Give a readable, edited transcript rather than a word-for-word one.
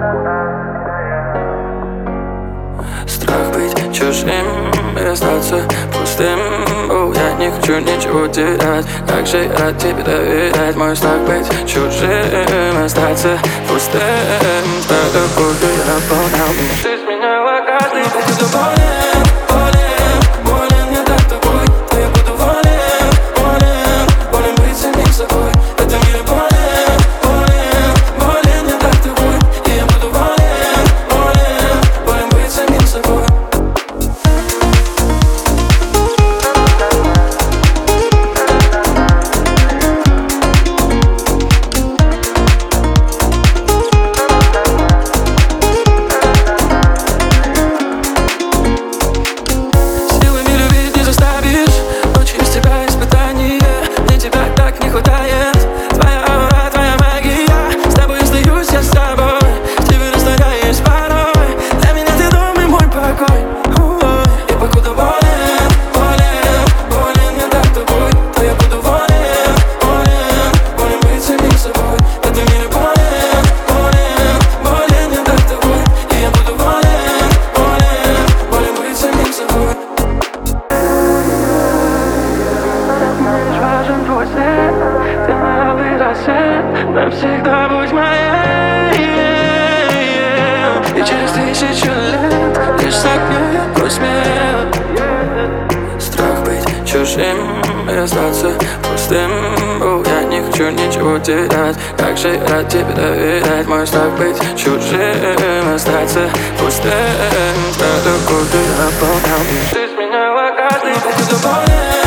Страх быть чужим и остаться пустым. Я не хочу ничего терять, так же рад тебе доверять. Мой страх быть чужим, остаться пустым. С тобой ты наполнял меня. Ты сменяла каждый день. Я буду болен, болен, болен. Я так тобой, то я буду болен, болен, болен быть самим собой. В этом мире болен, болен, болен. Я так тобой, и я буду болен, болен, болен быть самим собой. Ты моя вырося, навсегда будь моей. И через 1000 лет лишь согнет твой смех. Страх быть чужим и остаться пустым. Я не хочу ничего терять, так же рад тебе доверять. Мой страх быть чужим, остаться пустым. С тобой ты наполнял меня. Ты сменяла каждый день.